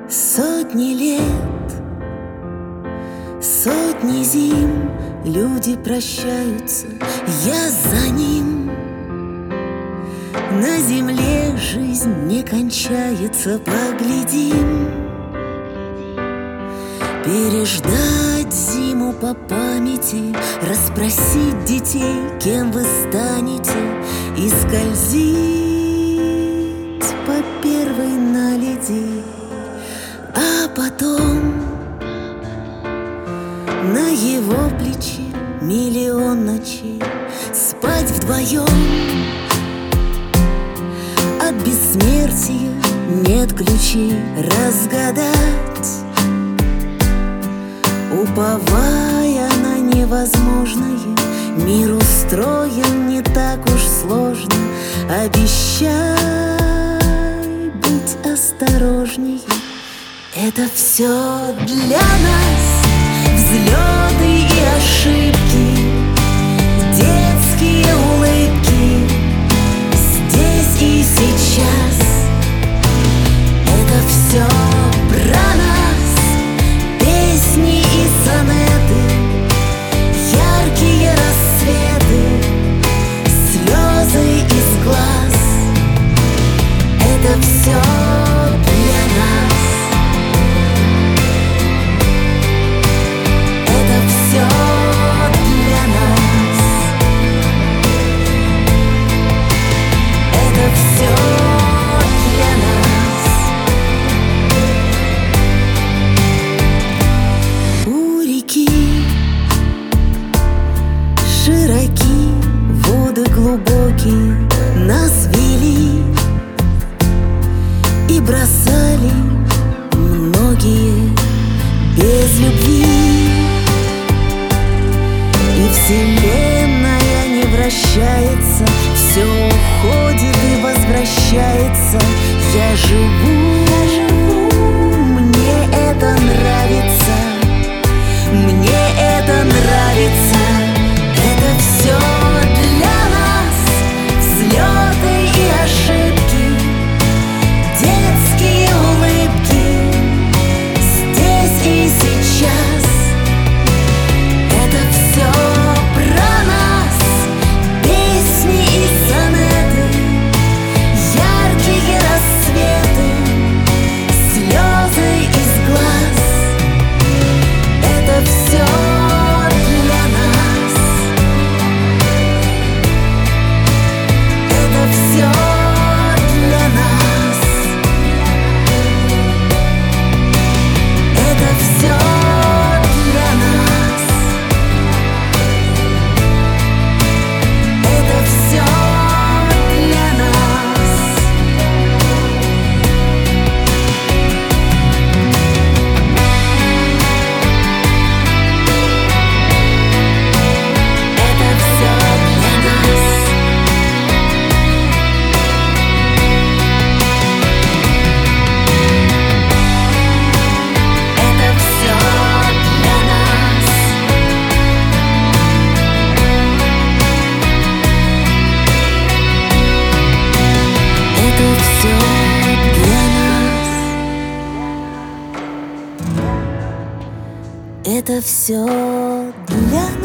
Сотни лет, сотни зим люди прощаются, я за ним. На земле жизнь не кончается, поглядим. Переждать зиму по памяти, расспросить детей, кем вы станете, и скользить по первой наледи. А потом на его плече миллион ночей спать вдвоем. От бессмертия нет ключей разгадать, уповая на невозможное. Мир устроен не так уж сложно. Обещай быть осторожнее. Это все для нас, взлеты и ошибки, детские улыбки здесь и сейчас. Это все про нас, песни и сонеты, яркие рассветы, слезы из глаз. Это все для нас. Это все для нас. Это все для нас. У реки широки, воды глубокие нас вели и бросали многие без любви. И вселенная не вращается, все уходит и возвращается. Я живу, мне это нравится, мне это нравится. Это все для нас, взлеты и ошибки, детские улыбки здесь и сейчас. Это все про нас, песни и сонеты, яркие рассветы, слезы из глаз. Это все для нас. Это все для нас. Это все для нас. Это все для нас. Это все для нас. Это все для нас. Это все для нас. Это все для